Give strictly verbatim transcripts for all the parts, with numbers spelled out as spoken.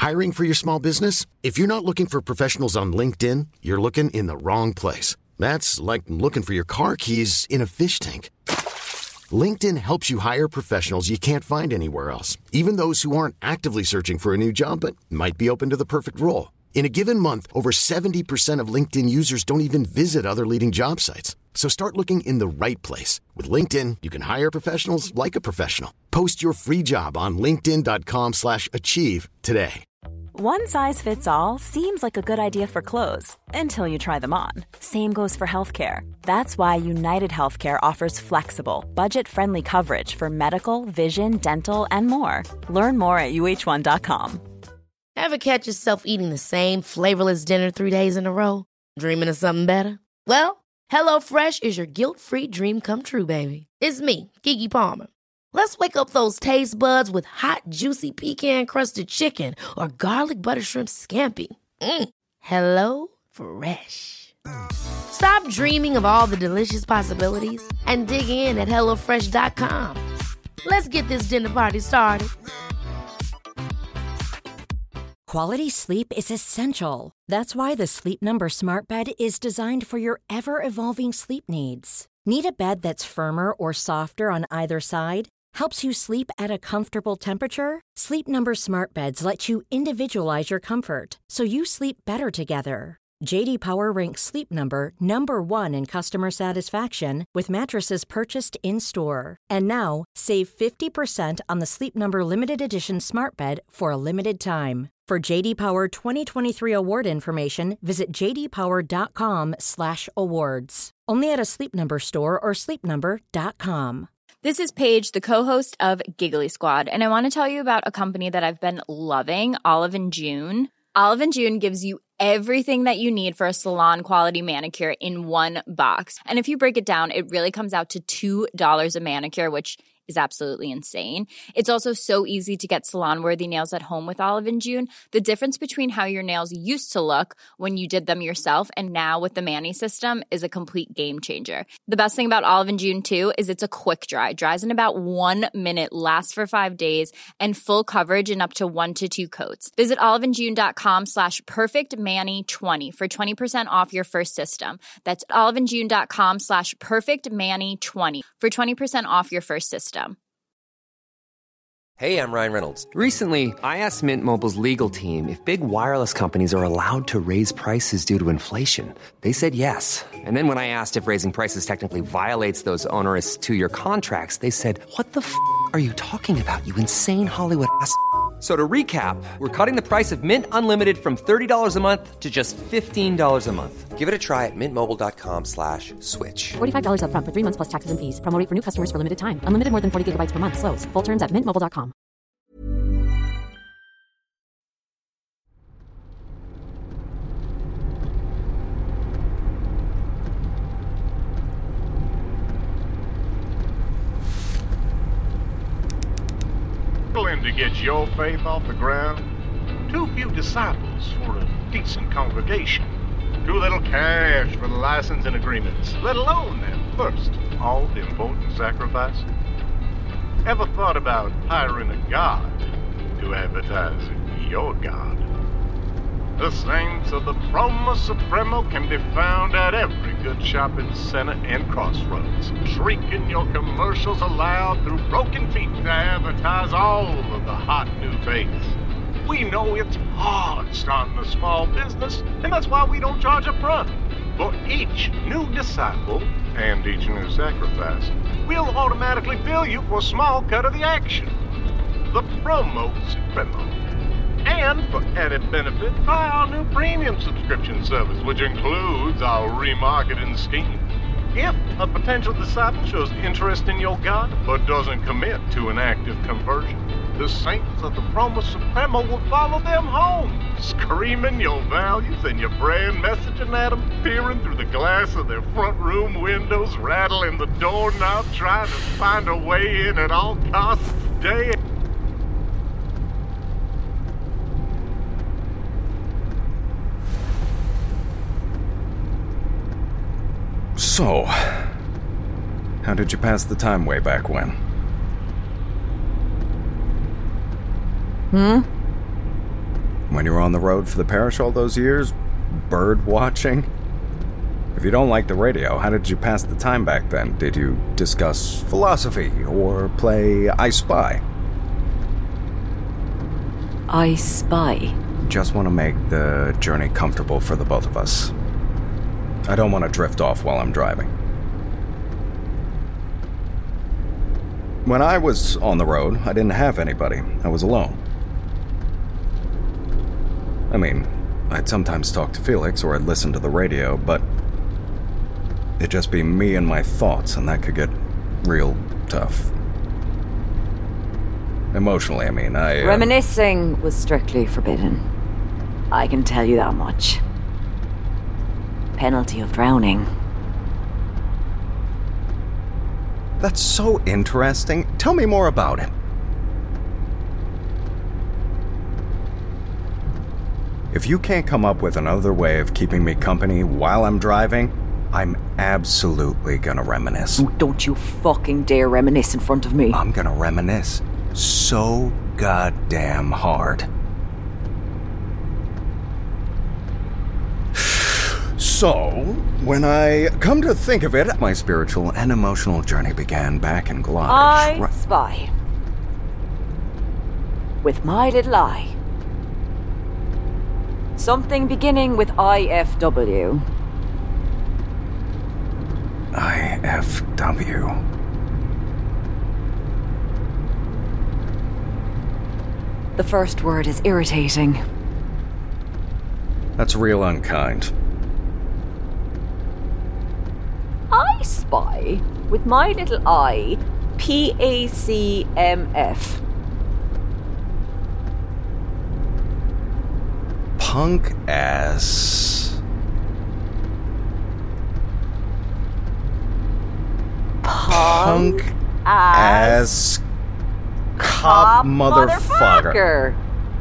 Hiring for your small business? If you're not looking for professionals on LinkedIn, you're looking in the wrong place. That's like looking for your car keys in a fish tank. LinkedIn helps you hire professionals you can't find anywhere else, even those who aren't actively searching for a new job but might be open to the perfect role. In a given month, over seventy percent of LinkedIn users don't even visit other leading job sites. So start looking in the right place. With LinkedIn, you can hire professionals like a professional. Post your free job on linkedin.com slash achieve today. One size fits all seems like a good idea for clothes until you try them on. Same goes for healthcare. That's why United Healthcare offers flexible, budget-friendly coverage for medical, vision, dental, and more. Learn more at U H one dot com. Ever catch yourself eating the same flavorless dinner three days in a row? Dreaming of something better? Well, HelloFresh is your guilt-free dream come true, baby. It's me, Keke Palmer. Let's wake up those taste buds with hot, juicy pecan-crusted chicken or garlic butter shrimp scampi. Mm. Hello Fresh. Stop dreaming of all the delicious possibilities and dig in at hello fresh dot com. Let's get this dinner party started. Quality sleep is essential. That's why the Sleep Number Smart Bed is designed for your ever-evolving sleep needs. Need a bed that's firmer or softer on either side? Helps you sleep at a comfortable temperature? Sleep Number Smart Beds let you individualize your comfort, so you sleep better together. J D Power ranks Sleep Number number one in customer satisfaction with mattresses purchased in-store. And now, save fifty percent on the Sleep Number Limited Edition Smart Bed for a limited time. For J D Power twenty twenty-three award information, visit j d power dot com slash awards. Only at a Sleep Number store or sleep number dot com. This is Paige, the co-host of Giggly Squad, and I want to tell you about a company that I've been loving, Olive and June. Olive and June gives you everything that you need for a salon-quality manicure in one box. And if you break it down, it really comes out to two dollars a manicure, which is absolutely insane. It's also so easy to get salon-worthy nails at home with Olive and June. The difference between how your nails used to look when you did them yourself and now with the Mani system is a complete game changer. The best thing about Olive and June, too, is it's a quick dry. Dries in about one minute, lasts for five days, and full coverage in up to one to two coats. Visit oliveandjune.com slash perfectmani20 for twenty percent off your first system. That's oliveandjune.com slash perfectmani20 for twenty percent off your first system. Hey, I'm Ryan Reynolds. Recently, I asked Mint Mobile's legal team if big wireless companies are allowed to raise prices due to inflation. They said yes. And then when I asked if raising prices technically violates those onerous two-year contracts, they said, what the f*** are you talking about, you insane Hollywood ass f- So to recap, we're cutting the price of Mint Unlimited from thirty dollars a month to just fifteen dollars a month. Give it a try at mintmobile.com slash switch. forty-five dollars up front for three months plus taxes and fees. Promo rate for new customers for limited time. Unlimited more than forty gigabytes per month. Slows full terms at mint mobile dot com. To get your faith off the ground, too few disciples for a decent congregation, too little cash for the licensing agreements, let alone that first all-important sacrifice. Ever thought about hiring a god to advertise your god? The saints of the Promo Supremo can be found at every good shopping center and crossroads, shrieking your commercials aloud through broken feet to advertise all of the hot new faiths. We know it's hard starting a small business, and that's why we don't charge up front. For each new disciple and each new sacrifice, we'll automatically bill you for a small cut of the action. The Promo Supremo. And for added benefit, try our new premium subscription service, which includes our remarketing scheme. If a potential disciple shows interest in your God, but doesn't commit to an active conversion, the saints of the Promo Supremo will follow them home, screaming your values and your brand messaging at them, peering through the glass of their front room windows, rattling the doorknob, trying to find a way in at all costs day. So, how did you pass the time way back when? Hmm? When you were on the road for the parish all those years, bird watching? If you don't like the radio, how did you pass the time back then? Did you discuss philosophy or play I Spy? I Spy? Just want to make the journey comfortable for the both of us. I don't want to drift off while I'm driving. When I was on the road, I didn't have anybody. I was alone. I mean, I'd sometimes talk to Felix or I'd listen to the radio, but it'd just be me and my thoughts, and that could get real tough. Emotionally, I mean, I... Uh... Reminiscing was strictly forbidden. I can tell you that much. Penalty of drowning. That's so interesting. Tell me more about it. If you can't come up with another way of keeping me company while I'm driving, I'm absolutely gonna reminisce. Oh, don't you fucking dare reminisce in front of me. I'm gonna reminisce so goddamn hard. So, when I come to think of it, my spiritual and emotional journey began back in Glottage. I Right. Spy. With my little eye. Something beginning with I F W. I F W. The first word is irritating. That's real unkind. I Spy with my little eye. P A C M F. Punk ass. Punk, Punk ass, ass cop motherfucker. motherfucker.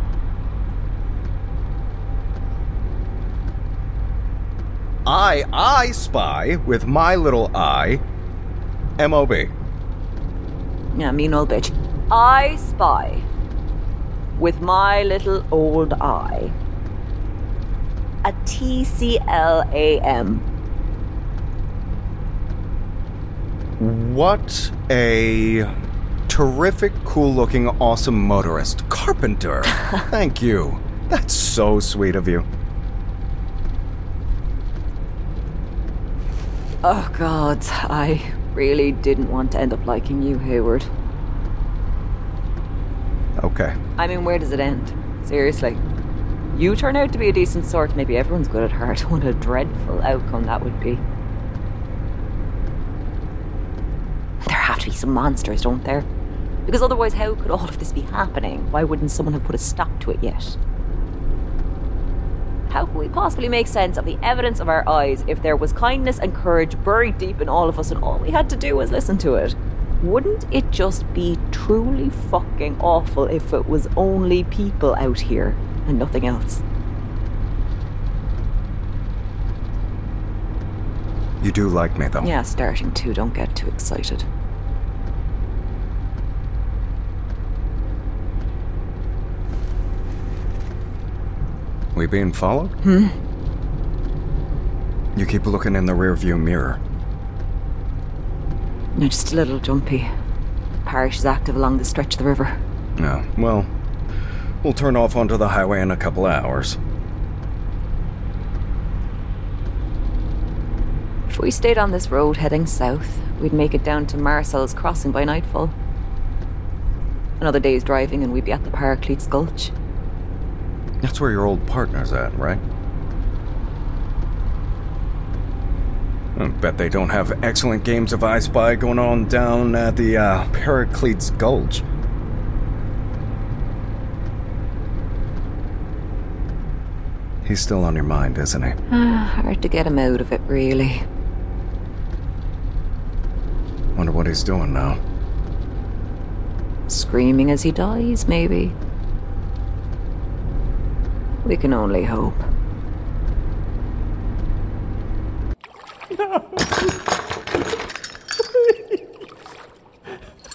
I, I spy with my little eye. M O B. Yeah, mean old bitch. I Spy with my little old eye. A T C L A M. What a terrific, cool-looking, awesome motorist. Carpenter. Thank you. That's so sweet of you. Oh, God, I really didn't want to end up liking you, Hayward. Okay. I mean, where does it end? Seriously. You turn out to be a decent sort, maybe everyone's good at heart. What a dreadful outcome that would be. There have to be some monsters, don't there? Because otherwise, how could all of this be happening? Why wouldn't someone have put a stop to it yet? How can we possibly make sense of the evidence of our eyes if there was kindness and courage buried deep in all of us and all we had to do was listen to it? Wouldn't it just be truly fucking awful if it was only people out here and nothing else? You do like me, though. Yeah, starting to. Don't get too excited. We being followed? Hmm? You keep looking in the rearview mirror. You're just a little jumpy. Parish is active along the stretch of the river. No, well, we'll turn off onto the highway in a couple of hours. If we stayed on this road heading south, we'd make it down to Marcel's Crossing by nightfall. Another day's driving and we'd be at the Paracletes Gulch. That's where your old partner's at, right? I bet they don't have excellent games of I Spy going on down at the uh, Paracletes Gulch. He's still on your mind, isn't he? Hard to get him out of it, really. Wonder what he's doing now. Screaming as he dies, maybe. We can only hope. No.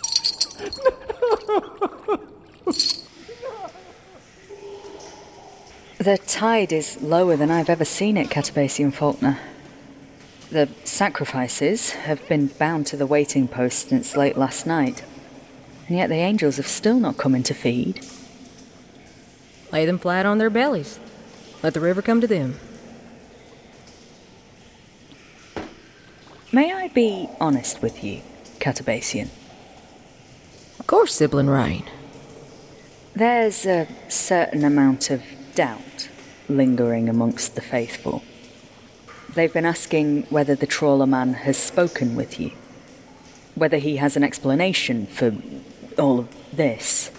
No. The tide is lower than I've ever seen it, Catabacian Faulkner. The sacrifices have been bound to the waiting post since late last night, and yet the angels have still not come in to feed. Lay them flat on their bellies. Let the river come to them. May I be honest with you, Catabacian? Of course, Sibylline Rain. There's a certain amount of doubt lingering amongst the faithful. They've been asking whether the trawler man has spoken with you, whether he has an explanation for all of this.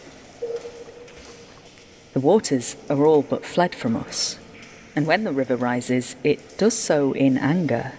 The waters are all but fled from us, and when the river rises, it does so in anger.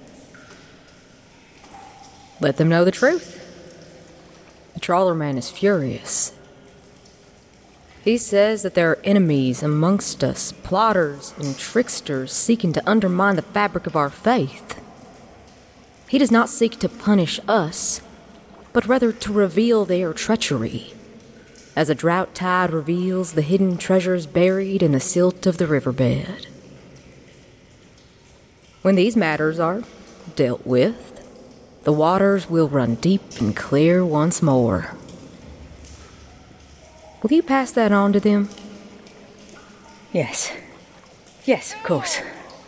Let them know the truth. The trawler man is furious. He says that there are enemies amongst us, plotters and tricksters seeking to undermine the fabric of our faith. He does not seek to punish us, but rather to reveal their treachery, as a drought tide reveals the hidden treasures buried in the silt of the riverbed. When these matters are dealt with, the waters will run deep and clear once more. Will you pass that on to them? Yes. Yes, of course.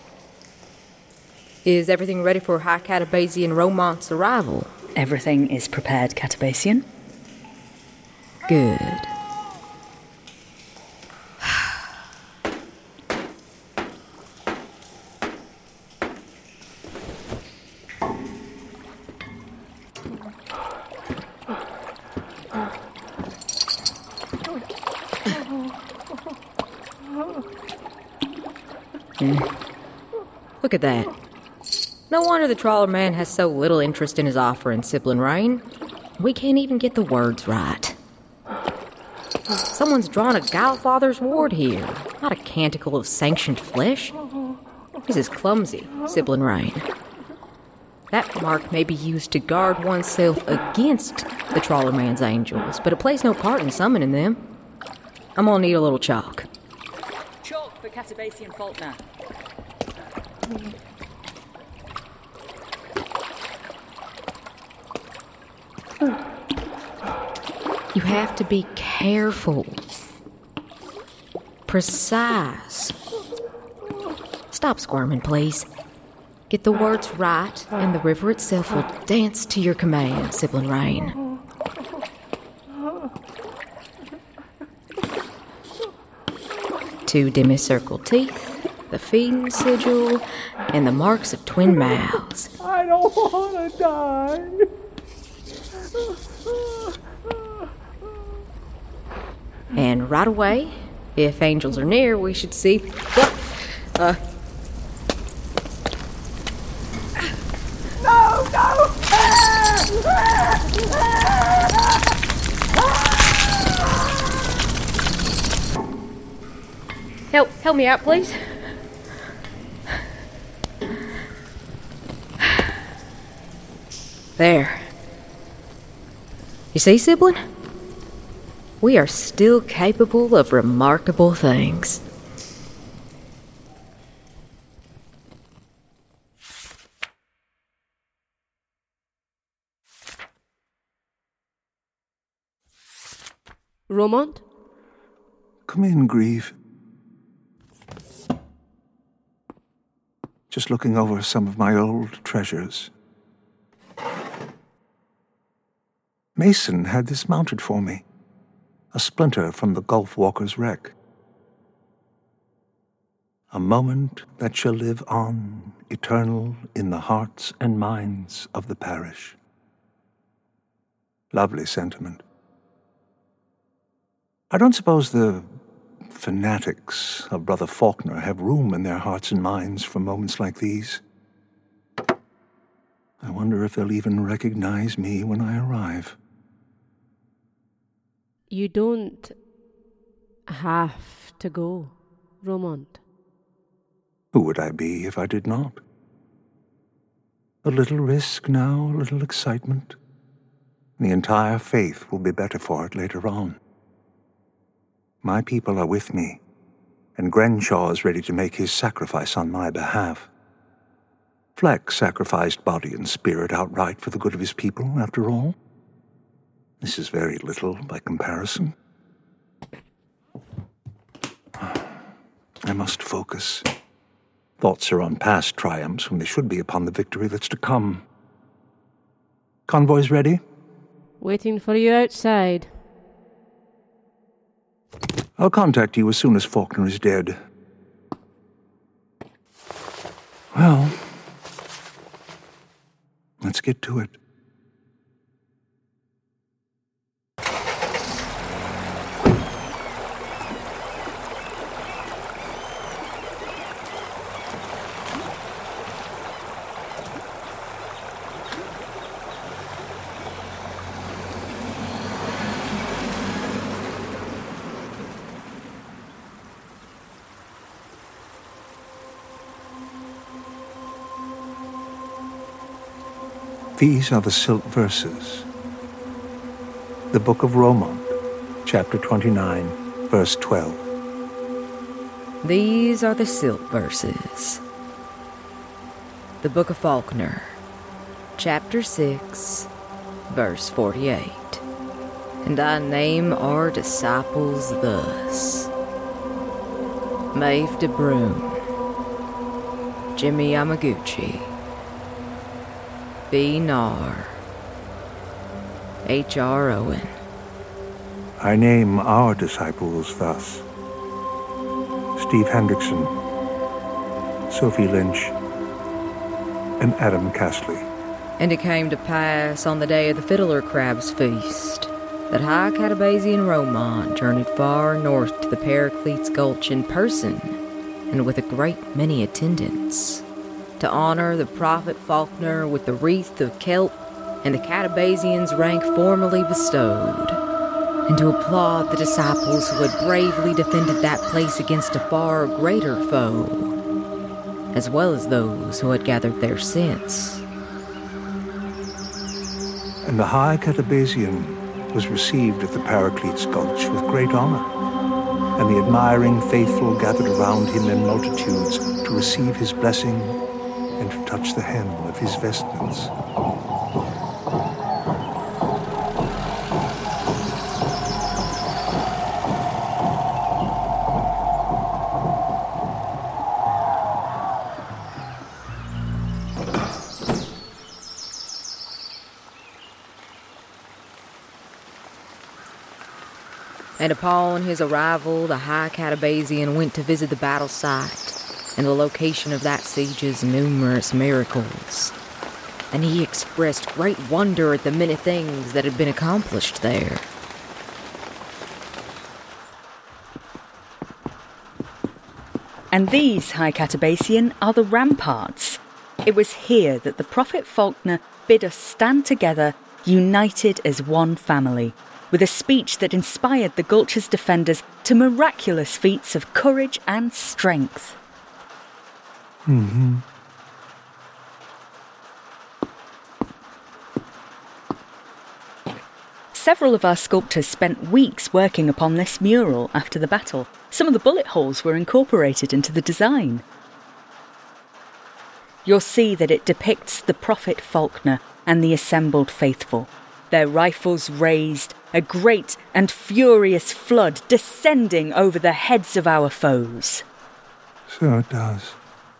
Is everything ready for High Catabacian Romont's arrival? Everything is prepared, Catabacian. Good. Look at that. No wonder the trawler man has so little interest in his offering, Sibylline Rain. We can't even get the words right. Someone's drawn a Guilefather's ward here, not a canticle of sanctioned flesh. This is clumsy, Sibylline Rain. That mark may be used to guard oneself against the trawler man's angels, but it plays no part in summoning them. I'm gonna need a little chalk. Chalk for Catabacian Faulkner. You have to be careful. Precise. Stop squirming, please. Get the words right, and the river itself will dance to your command, Sibylline Rain. Two demicircle teeth, the feeding sigil, and the marks of twin mouths. I don't want to die. And right away, if angels are near, we should see... Uh... No, no! Help, help me out, please. There. You see, Sibylline? We are still capable of remarkable things. Romont? Come in, Grieve. Just looking over some of my old treasures. Mason had this mounted for me. A splinter from the Gulf Walker's wreck. A moment that shall live on, eternal in the hearts and minds of the parish. Lovely sentiment. I don't suppose the fanatics of Brother Faulkner have room in their hearts and minds for moments like these. I wonder if they'll even recognize me when I arrive. You don't have to go, Romont. Who would I be if I did not? A little risk now, a little excitement. The entire faith will be better for it later on. My people are with me, and Grenshaw is ready to make his sacrifice on my behalf. Fleck sacrificed body and spirit outright for the good of his people, after all. This is very little by comparison. I must focus. Thoughts are on past triumphs when they should be upon the victory that's to come. Convoys ready? Waiting for you outside. I'll contact you as soon as Faulkner is dead. Well, let's get to it. These are the Silt verses. The Book of Romont, chapter twenty-nine, verse twelve. These are the Silt verses. The Book of Faulkner, chapter six, verse forty-eight. And I name our disciples thus: Maeve de Bruyn, Jimmy Yamaguchi, B. Nar, H R. Owen. I name our disciples thus: Steve Hendrickson, Sophie Lynch, and Adam Castley. And it came to pass on the day of the Fiddler Crab's Feast that High Catabazian Romont journeyed far north to the Paraclete's Gulch in person and with a great many attendants, to honor the prophet Faulkner with the wreath of kelp and the Catabazian's rank formerly bestowed, and to applaud the disciples who had bravely defended that place against a far greater foe, as well as those who had gathered there since. And the High Catabazian was received at the Paraclete's Gulch with great honor, and the admiring faithful gathered around him in multitudes to receive his blessing and to touch the hem of his vestments. And upon his arrival, the High Catabazian went to visit the battle site and the location of that siege's numerous miracles. And he expressed great wonder at the many things that had been accomplished there. And these, High Catabazian, are the ramparts. It was here that the Prophet Faulkner bid us stand together, united as one family, with a speech that inspired the Gulch's defenders to miraculous feats of courage and strength. Mm-hmm. Several of our sculptors spent weeks working upon this mural after the battle. Some of the bullet holes were incorporated into the design. You'll see that it depicts the Prophet Faulkner and the assembled faithful, their rifles raised, a great and furious flood descending over the heads of our foes. So it does.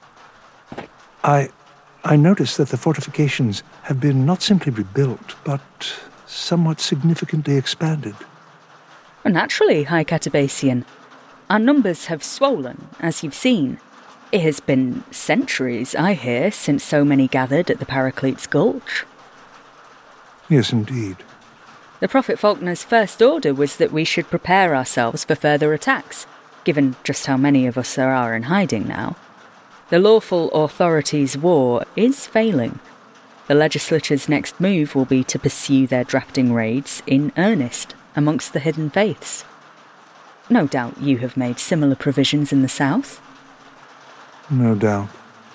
I I noticed that the fortifications have been not simply rebuilt, but somewhat significantly expanded. Naturally, High Catabazian. Our numbers have swollen, as you've seen. It has been centuries, I hear, since so many gathered at the Paraclete's Gulch. Yes, indeed. The Prophet Faulkner's first order was that we should prepare ourselves for further attacks, given just how many of us there are in hiding now. The lawful authorities' war is failing. The legislature's next move will be to pursue their drafting raids in earnest amongst the hidden faiths. No doubt you have made similar provisions in the south? No doubt.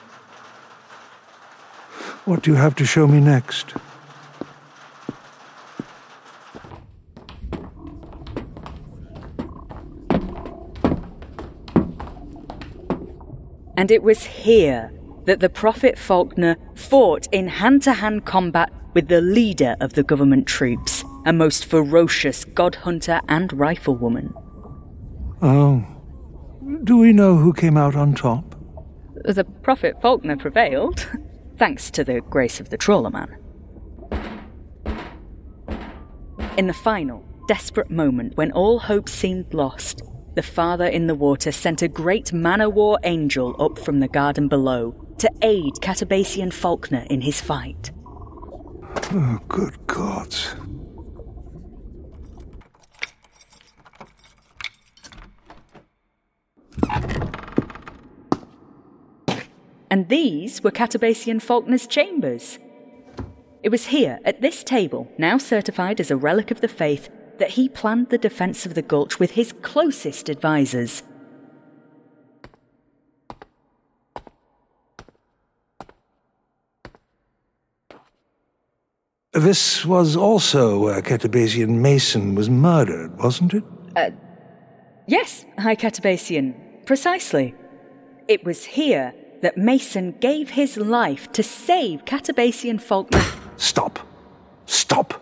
What do you have to show me next? And it was here that the Prophet Faulkner fought in hand-to-hand combat with the leader of the government troops, a most ferocious god hunter and riflewoman. Oh. Do we know who came out on top? The Prophet Faulkner prevailed, thanks to the grace of the Trawlerman. In the final, desperate moment when all hope seemed lost, the Father in the Water sent a great man-o'-war angel up from the garden below to aid Catabacian Faulkner in his fight. Oh, good gods. And these were Catabacian Faulkner's chambers. It was here, at this table, now certified as a relic of the faith, that he planned the defence of the Gulch with his closest advisors. This was also where Catabacian Mason was murdered, wasn't it? Uh, yes, High Catabacian, precisely. It was here that Mason gave his life to save Catabacian Faulkner. Stop. Stop.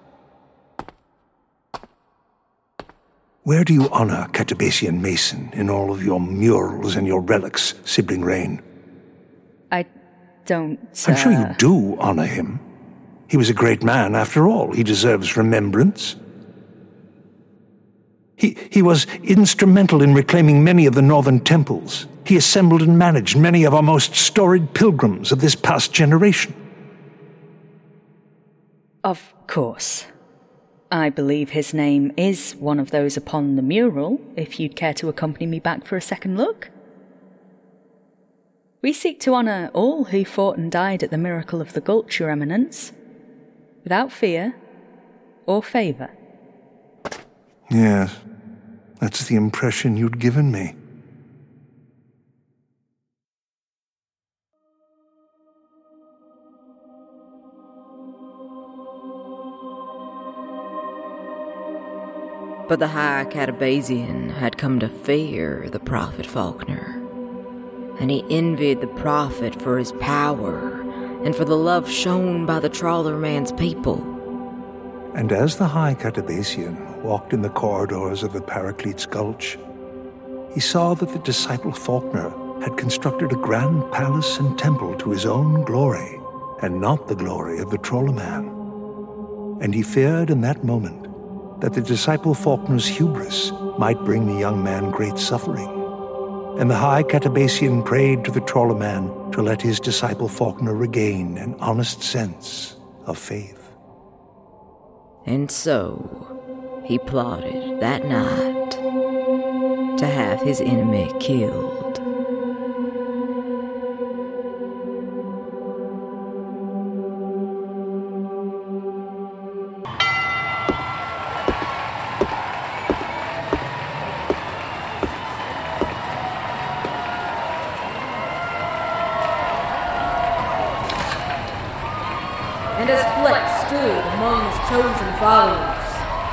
Where do you honour Catabacian Mason in all of your murals and your relics, Sibling Rain? I don't... Uh... I'm sure you do honour him. He was a great man, after all. He deserves remembrance. He, he was instrumental in reclaiming many of the northern temples. He assembled and managed many of our most storied pilgrims of this past generation. Of course. I believe his name is one of those upon the mural, if you'd care to accompany me back for a second look. We seek to honour all who fought and died at the miracle of the Gulch, Your Eminence, without fear or favour. Yes, that's the impression you'd given me. But the High Catabacian had come to fear the Prophet Faulkner, and he envied the Prophet for his power and for the love shown by the Trawlerman's people. And as the High Catabacian walked in the corridors of the Paraclete's Gulch, he saw that the disciple Faulkner had constructed a grand palace and temple to his own glory, and not the glory of the Trawlerman. And he feared in that moment that the disciple Faulkner's hubris might bring the young man great suffering. And the High Catabacian prayed to the Trawlerman to let his disciple Faulkner regain an honest sense of faith. And so, he plotted that night to have his enemy killed. And as Fleck stood among his chosen followers,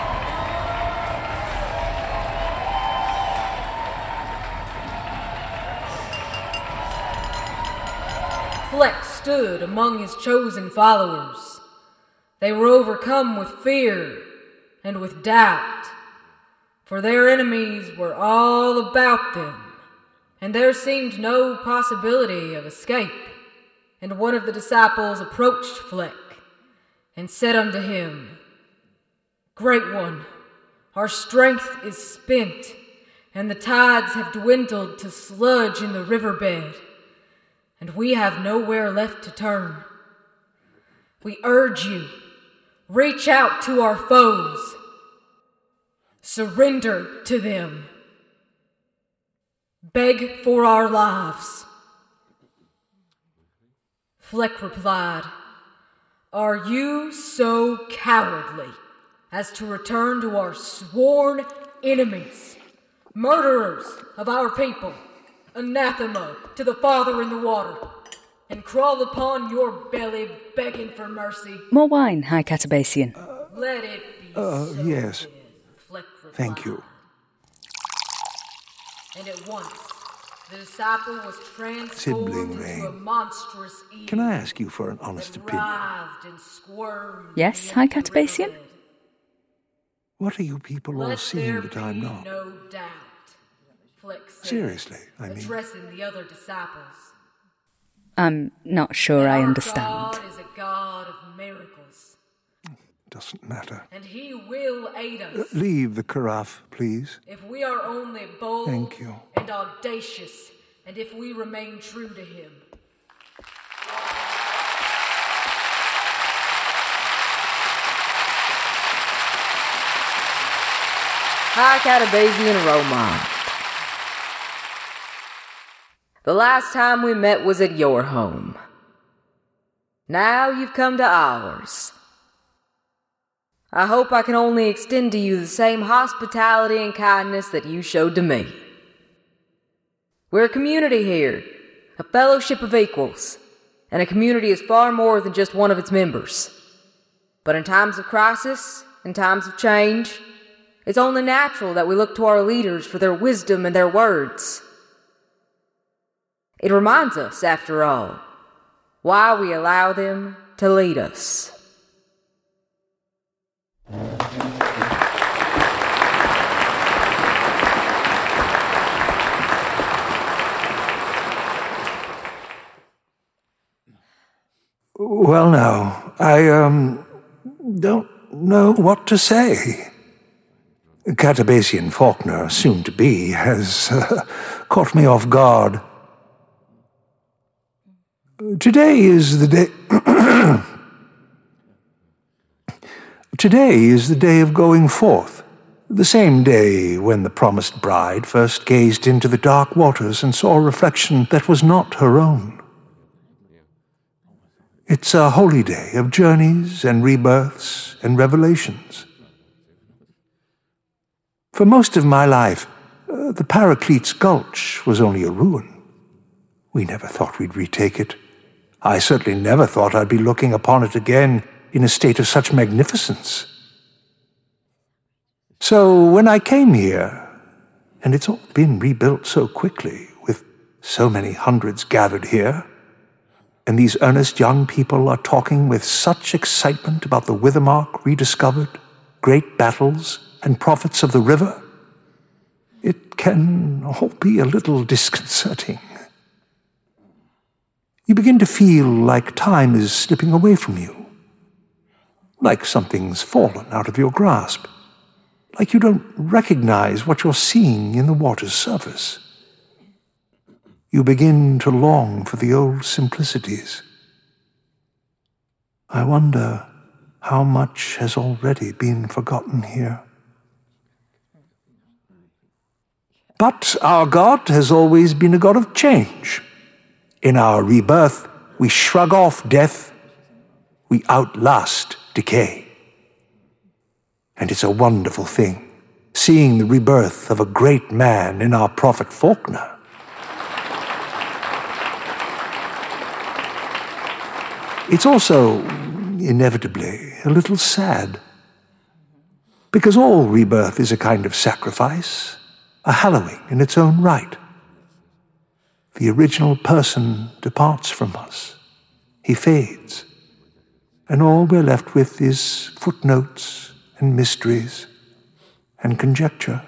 Fleck stood among his chosen followers, they were overcome with fear and with doubt, for their enemies were all about them, and there seemed no possibility of escape. And one of the disciples approached Fleck and said unto him, Great One, our strength is spent, and the tides have dwindled to sludge in the riverbed, and we have nowhere left to turn. We urge you, reach out to our foes. Surrender to them. Beg for our lives. Fleck replied, Are you so cowardly as to return to our sworn enemies, murderers of our people, anathema to the Father in the Water, and crawl upon your belly begging for mercy? More wine, High Catabacian. Uh, Let it be uh, so. Yes. Fleck replied. Thank you. And at once The disciple was transformed Sibling into Rain. a monstrous evil. Can I ask you for an honest opinion? Writhed and squirmed Yes, beneath High the Catabassian? riverbed. What are you people all Let seeing there that I'm be not? no doubt. Flex said, Seriously, I mean. addressing the other disciples. I'm not sure I Our understand. God is a God of miracles, Doesn't matter. and He will aid Uh, us leave the carafe, please. if we are only bold Thank you. and audacious, and if we remain true to Him. High Catabassian Romont. The last time we met was at your home. Now you've come to ours. I hope I can only extend to you the same hospitality and kindness that you showed to me. We're a community here, a fellowship of equals, and a community is far more than just one of its members. But in times of crisis, in times of change, it's only natural that we look to our leaders for their wisdom and their words. It reminds us, after all, why we allow them to lead us. Well, now, I, um, don't know what to say. Catabassian Faulkner, soon to be, has uh, caught me off guard. Today is the day... Today is the day of going forth, the same day when the promised bride first gazed into the dark waters and saw a reflection that was not her own. It's a holy day of journeys and rebirths and revelations. For most of my life, uh, the Paraclete's Gulch was only a ruin. We never thought we'd retake it. I certainly never thought I'd be looking upon it again in a state of such magnificence. So when I came here, and it's all been rebuilt so quickly, with so many hundreds gathered here, and these earnest young people are talking with such excitement about the Withermark rediscovered, great battles, and prophets of the river, it can all be a little disconcerting. You begin to feel like time is slipping away from you, like something's fallen out of your grasp, like you don't recognize what you're seeing in the water's surface. You begin to long for the old simplicities. I wonder how much has already been forgotten here. But our God has always been a God of change. In our rebirth, we shrug off death, we outlast decay. And it's a wonderful thing, seeing the rebirth of a great man in our prophet Faulkner. It's also, inevitably, a little sad. Because all rebirth is a kind of sacrifice, a hallowing in its own right. The original person departs from us. He fades. And all we're left with is footnotes and mysteries and conjecture.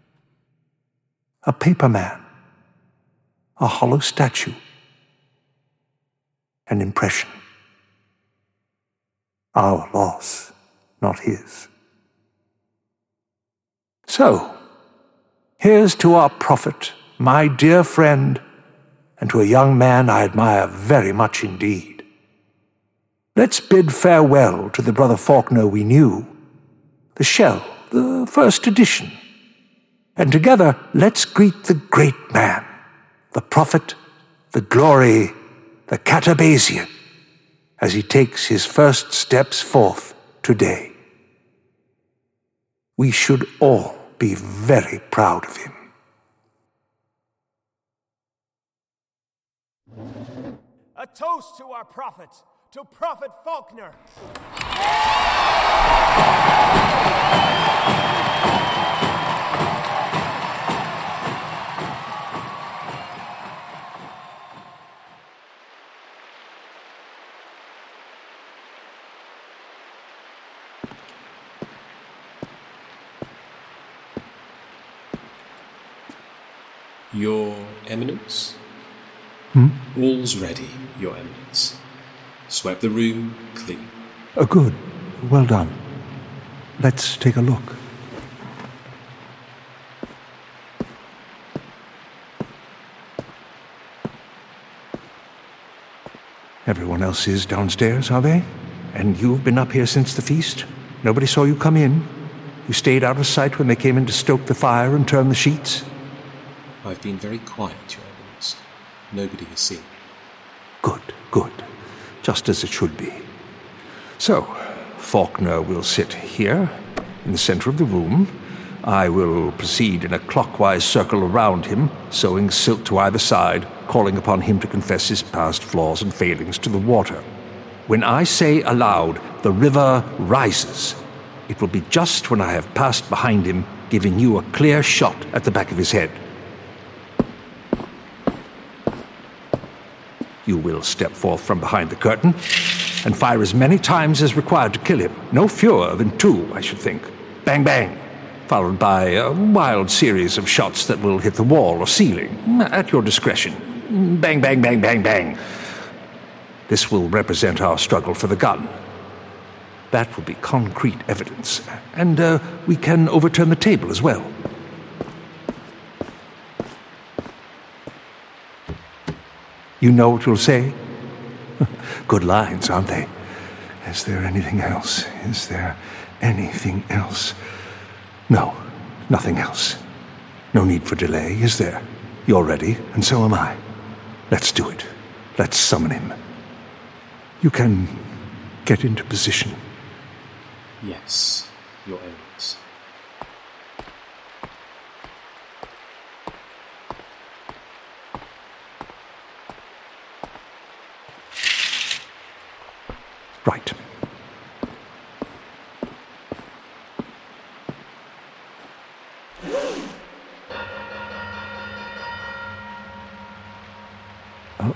A paper man, a hollow statue, an impression. Our loss, not his. So, here's to our prophet, my dear friend, and to a young man I admire very much indeed. Let's bid farewell to the brother Faulkner we knew, the shell, the first edition, and together let's greet the great man, the prophet, the glory, the Catabassian, as he takes his first steps forth today. We should all be very proud of him. A toast to our prophet, to Prophet Faulkner. Your Eminence? Hmm? All's ready, Your Eminence. Swept the room clean. Oh, good. Well done. Let's take a look. Everyone else is downstairs, are they? And you've been up here since the feast? Nobody saw you come in? You stayed out of sight when they came in to stoke the fire and turn the sheets? I've been very quiet, Your Eminence. Nobody has seen. Good, good. Just as it should be. So, Faulkner will sit here, in the center of the room. I will proceed in a clockwise circle around him, sewing silk to either side, calling upon him to confess his past flaws and failings to the water. When I say aloud, the river rises, it will be just when I have passed behind him, giving you a clear shot at the back of his head. You will step forth from behind the curtain and fire as many times as required to kill him. No fewer than two, I should think. Bang, bang. Followed by a wild series of shots that will hit the wall or ceiling, at your discretion. Bang, bang, bang, bang, bang. This will represent our struggle for the gun. That will be concrete evidence. And uh, we can overturn the table as well. You know what you'll say? Good lines, aren't they? Is there anything else? Is there anything else? No, nothing else. No need for delay, is there? You're ready, and so am I. Let's do it. Let's summon him. You can get into position. Yes, Your Eminence. Right. Uh,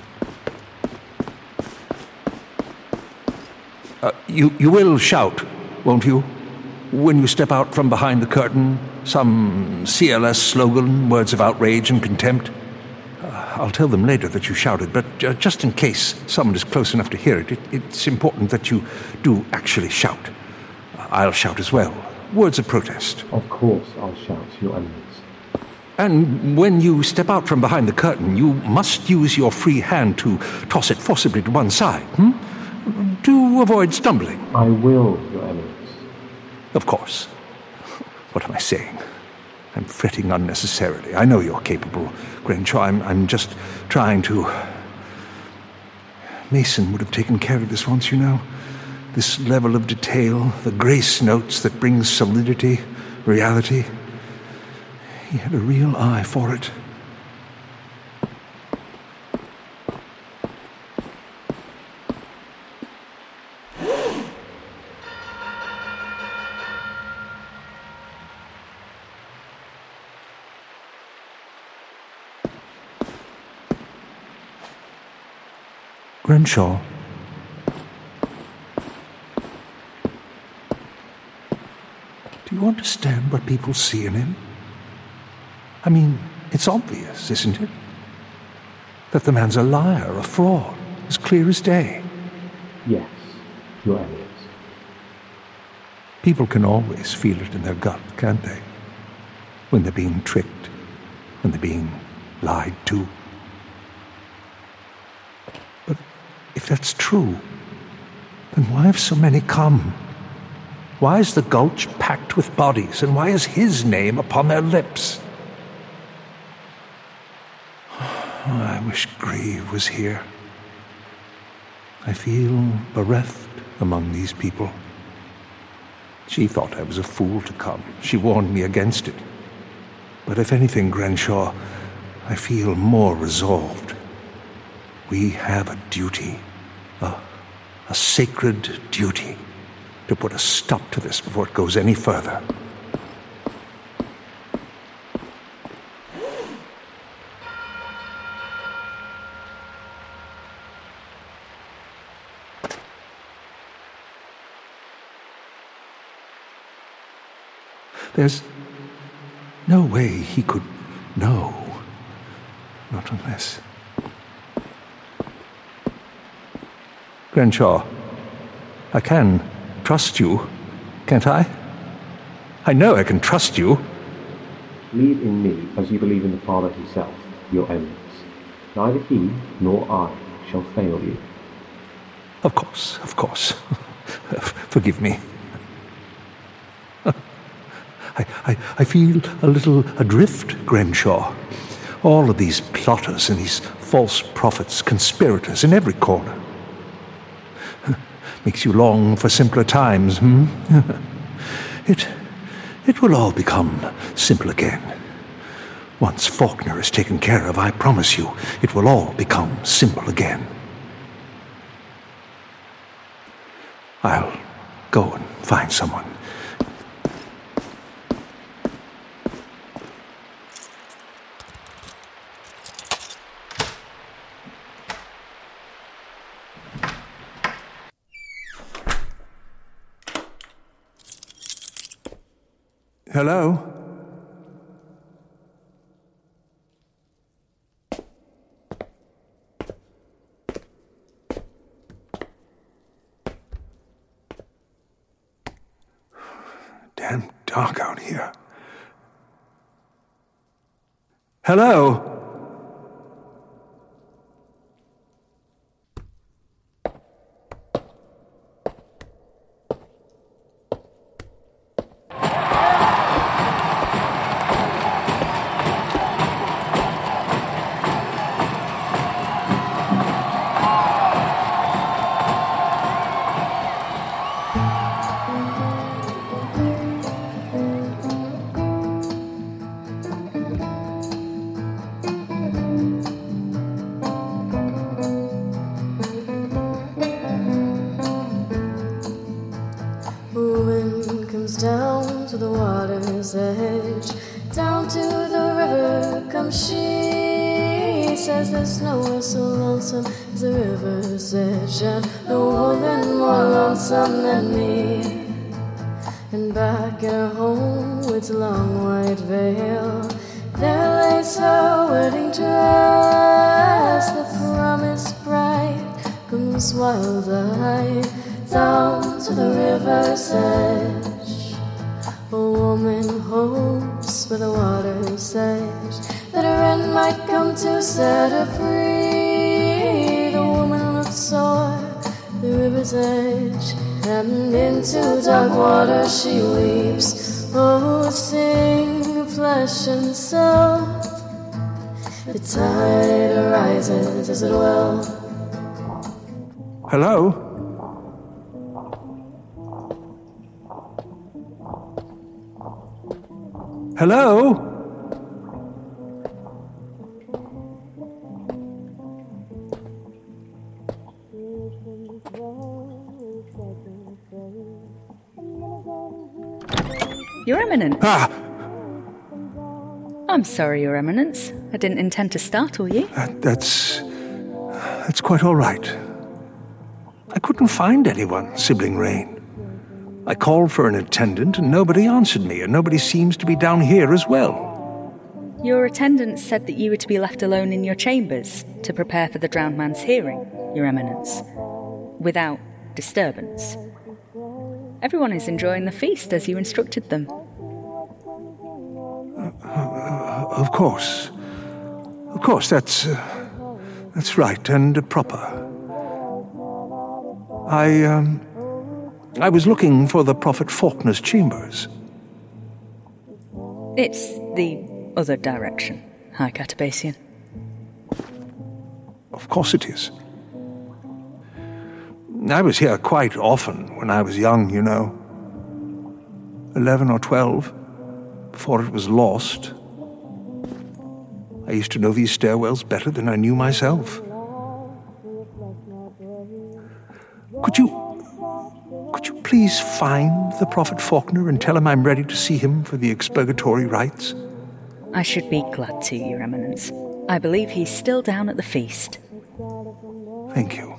uh, you, you will shout, won't you? When you step out from behind the curtain, some C L S slogan, words of outrage and contempt. I'll tell them later that you shouted, but uh, just in case someone is close enough to hear it, it, it's important that you do actually shout. I'll shout as well. Words of protest. Of course I'll shout, Your Eminence. And when you step out from behind the curtain, you must use your free hand to toss it forcibly to one side, hmm? To avoid stumbling. I will, Your Eminence. Of course. What am I saying? I'm fretting unnecessarily. I know you're capable, Grenshaw. I'm, I'm just trying to... Mason would have taken care of this once, you know. This level of detail, the grace notes that brings solidity, reality. He had a real eye for it. Grenshaw. Do you understand what people see in him? I mean, it's obvious, isn't it? That the man's a liar, a fraud, as clear as day. Yes, Your Eminence. People can always feel it in their gut, can't they? When they're being tricked, when they're being lied to. But if that's true, then why have so many come? Why is the gulch packed with bodies, and why is his name upon their lips? I wish Grieve was here. I feel bereft among these people. She thought I was a fool to come. She warned me against it. But if anything, Grenshaw, I feel more resolved. We have a duty, a, a sacred duty, to put a stop to this before it goes any further. There's no way he could know Not unless... Grenshaw, I can trust you, can't I? I know I can trust you. Believe in me as you believe in the Father himself, your eminence. Neither he nor I shall fail you. Of course, of course. Forgive me. I, I, I feel a little adrift, Grenshaw. All of these plotters and these false prophets, conspirators in every corner. Makes you long for simpler times, hmm? It, it will all become simple again. Once Faulkner is taken care of, I promise you, it will all become simple again. I'll go and find someone. Hello? Damn dark out here. Hello? Down to the water's edge, down to the river comes she. Says there's nowhere so lonesome as the river's edge, and no woman more lonesome than me. And back in her home with its long white veil, there lays her wedding dress. The promised bride comes wild-eyed down to the river's edge. A woman hopes by the water's edge that her end might come to set her free. The woman looks sore, the river's edge, and into dark water she leaps. Oh, sing of flesh and salt, the tide arises as it will. Hello? Hello? Your Eminence. Ah! I'm sorry, Your Eminence. I didn't intend to startle you. That, that's... that's quite all right. I couldn't find anyone, Sibling Rain. I called for an attendant and nobody answered me, and nobody seems to be down here as well. Your attendant said that you were to be left alone in your chambers to prepare for the drowned man's hearing, Your Eminence, without disturbance. Everyone is enjoying the feast as you instructed them. Uh, uh, of course. Of course, that's... Uh, that's right and uh, proper. I, um... I was looking for the Prophet Faulkner's chambers. It's the other direction, High Catabacian. Of course it is. I was here quite often when I was young, you know. Eleven or twelve, before it was lost. I used to know these stairwells better than I knew myself. Could you... Could you please find the Prophet Faulkner and tell him I'm ready to see him for the expurgatory rites? I should be glad to, Your Eminence. I believe he's still down at the feast. Thank you.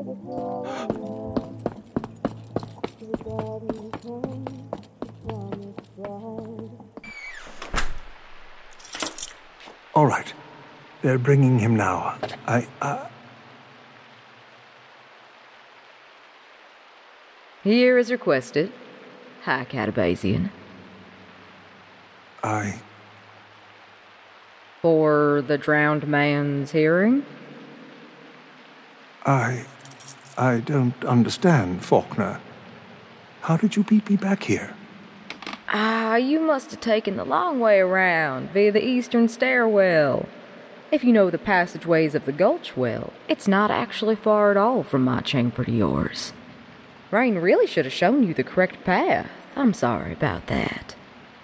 All right. They're bringing him now. I, uh... Here as requested. High Catabazian. I... For the drowned man's hearing? I... I don't understand, Faulkner. How did you beat me back here? Ah, you must have taken the long way around, via the eastern stairwell. If you know the passageways of the Gulch well, it's not actually far at all from my chamber to yours. Rain really should have shown you the correct path. I'm sorry about that.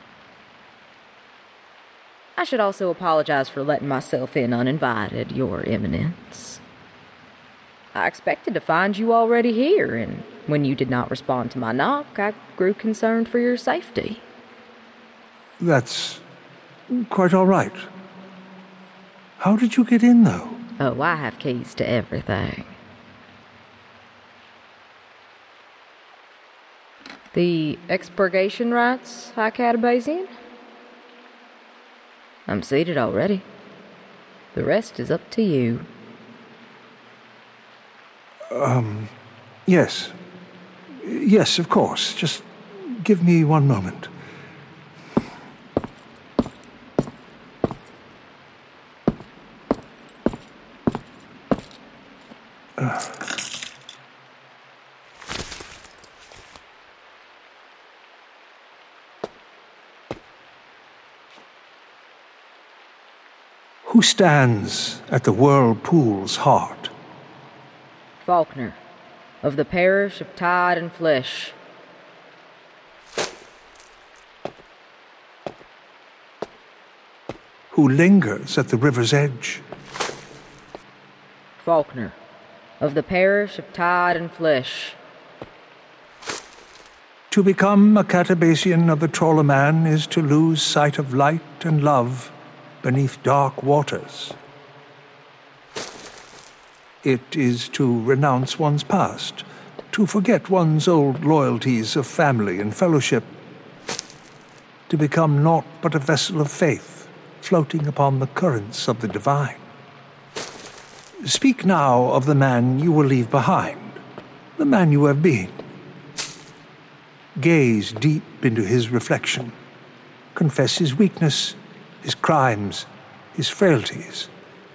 I should also apologize for letting myself in uninvited, Your Eminence. I expected to find you already here, and when you did not respond to my knock, I grew concerned for your safety. That's quite all right. How did you get in, though? Oh, I have keys to everything. The expurgation rites, High Catabazian? I'm seated already. The rest is up to you. Um, yes. Yes, of course. Just give me one moment. Uh. Who stands at the whirlpool's heart? Faulkner, of the parish of Tide and Flesh. Who lingers at the river's edge? Faulkner, of the parish of Tide and Flesh. To become a Catabazian of the Trawler Man is to lose sight of light and love beneath dark waters. It is to renounce one's past, to forget one's old loyalties of family and fellowship, to become naught but a vessel of faith, floating upon the currents of the divine. Speak now of the man you will leave behind, the man you have been. Gaze deep into his reflection. Confess his weakness, his crimes, his frailties.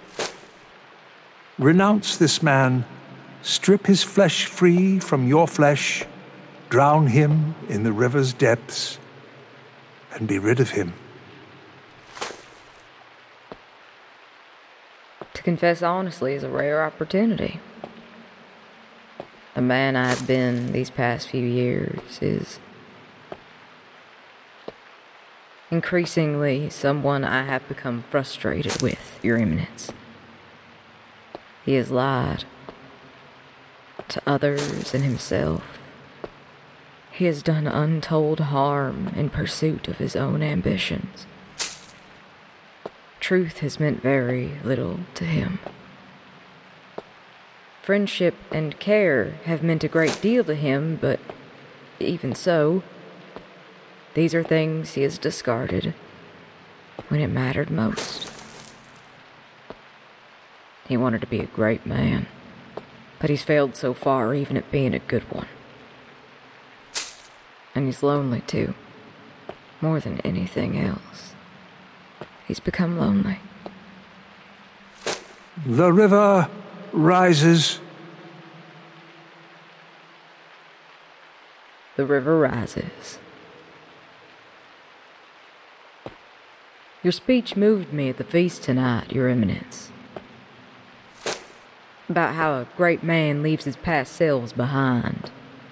Renounce this man, strip his flesh free from your flesh, drown him in the river's depths, and be rid of him. To confess honestly is a rare opportunity. The man I've been these past few years is increasingly someone I have become frustrated with, Your Eminence. He has lied to others and himself. He has done untold harm in pursuit of his own ambitions. Truth has meant very little to him. Friendship and care have meant a great deal to him, but even so, these are things he has discarded when it mattered most. He wanted to be a great man, but he's failed so far even at being a good one. And he's lonely too, more than anything else. He's become lonely. The river rises. The river rises. Your speech moved me at the feast tonight, Your Eminence. About how a great man leaves his past selves behind.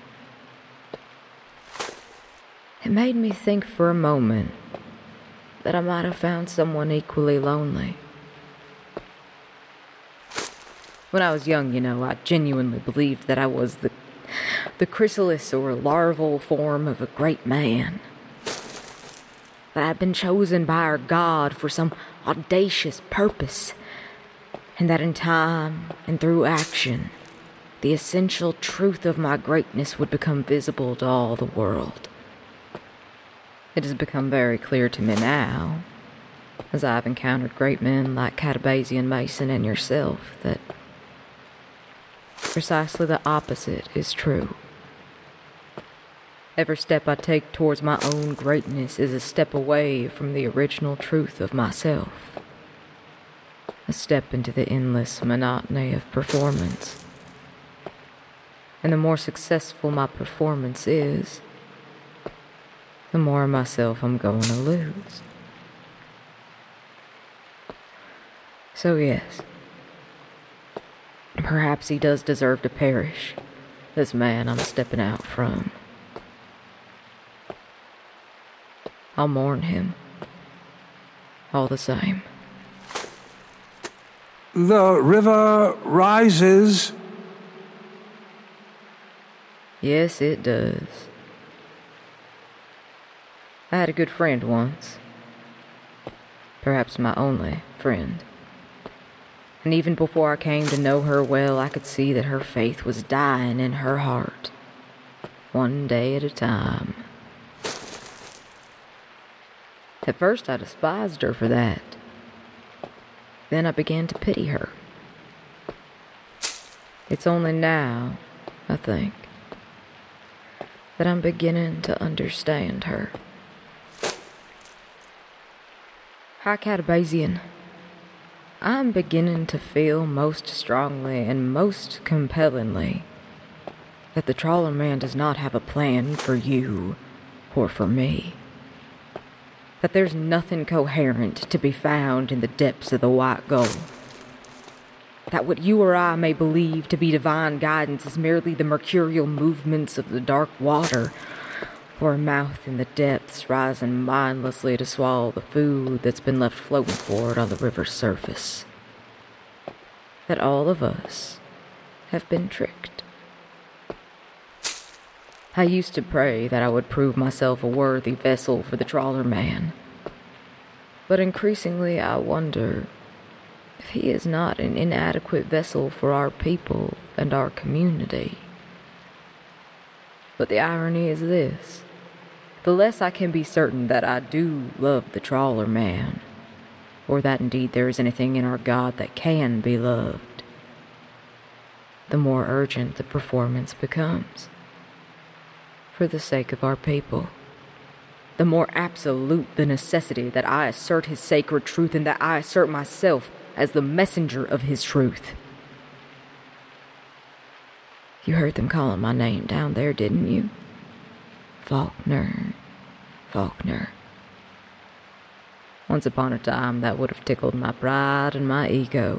It made me think for a moment that I might have found someone equally lonely. When I was young, you know, I genuinely believed that I was the, the chrysalis or larval form of a great man. That I'd been chosen by our God for some audacious purpose, and that in time and through action, the essential truth of my greatness would become visible to all the world. It has become very clear to me now, as I have encountered great men like Catabazian Mason and yourself, that precisely the opposite is true. Every step I take towards my own greatness is a step away from the original truth of myself, a step into the endless monotony of performance. And the more successful my performance is, the more of myself I'm going to lose. So yes, perhaps he does deserve to perish, this man I'm stepping out from. I'll mourn him, all the same. The river rises. Yes, it does. I had a good friend once. Perhaps my only friend. And even before I came to know her well, I could see that her faith was dying in her heart, one day at a time. At first I despised her for that. Then I began to pity her. It's only now, I think, that I'm beginning to understand her. Hi, Catabazian. I'm beginning to feel most strongly and most compellingly that the Trawler Man does not have a plan for you or for me. That there's nothing coherent to be found in the depths of the White Gull. That what you or I may believe to be divine guidance is merely the mercurial movements of the dark water, or a mouth in the depths rising mindlessly to swallow the food that's been left floating for it on the river's surface. That all of us have been tricked. I used to pray that I would prove myself a worthy vessel for the Trawler Man, but increasingly I wonder if he is not an inadequate vessel for our people and our community. But the irony is this: the less I can be certain that I do love the Trawler Man, or that indeed there is anything in our God that can be loved, the more urgent the performance becomes. For the sake of our people, the more absolute the necessity that I assert his sacred truth and that I assert myself as the messenger of his truth. You heard them calling my name down there, didn't you? Faulkner, Faulkner. Once upon a time, that would have tickled my pride and my ego.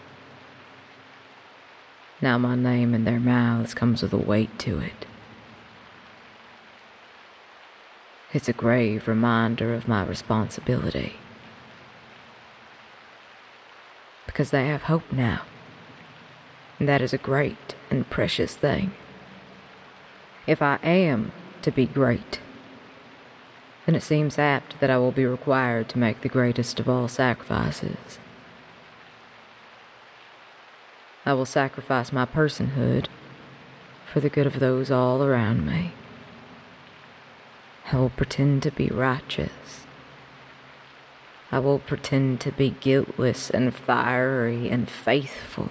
Now my name in their mouths comes with a weight to it. It's a grave reminder of my responsibility. Because they have hope now. And that is a great and precious thing. If I am to be great, then it seems apt that I will be required to make the greatest of all sacrifices. I will sacrifice my personhood for the good of those all around me. I will pretend to be righteous. I will pretend to be guiltless and fiery and faithful,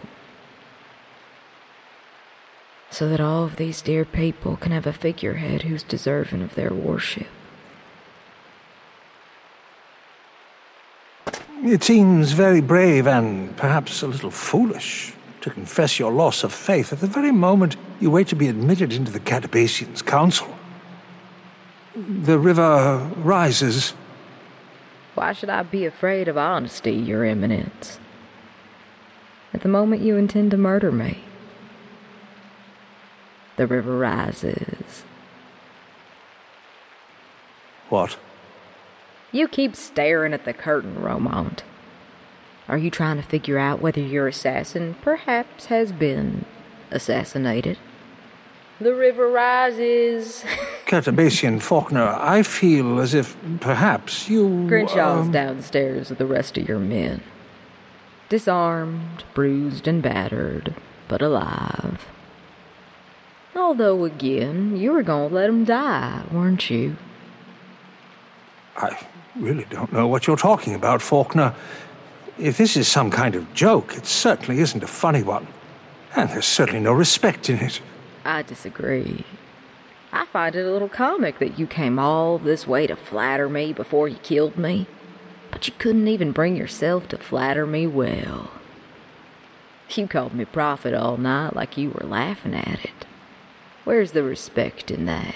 so that all of these dear people can have a figurehead who's deserving of their worship. It seems very brave and perhaps a little foolish to confess your loss of faith at the very moment you wait to be admitted into the Catabazians' council. The river rises. Why should I be afraid of honesty, Your Eminence? At the moment you intend to murder me, the river rises. What? You keep staring at the curtain, Romont. Are you trying to figure out whether your assassin perhaps has been assassinated? The river rises. Catabazian Faulkner, I feel as if perhaps you... Grinshaw's um... downstairs with the rest of your men. Disarmed, bruised and battered, but alive. Although, again, you were gonna let him die, weren't you? I really don't know what you're talking about, Faulkner. If this is some kind of joke, it certainly isn't a funny one. And there's certainly no respect in it. I disagree. I find it a little comic that you came all this way to flatter me before you killed me, but you couldn't even bring yourself to flatter me well. You called me prophet all night like you were laughing at it. Where's the respect in that?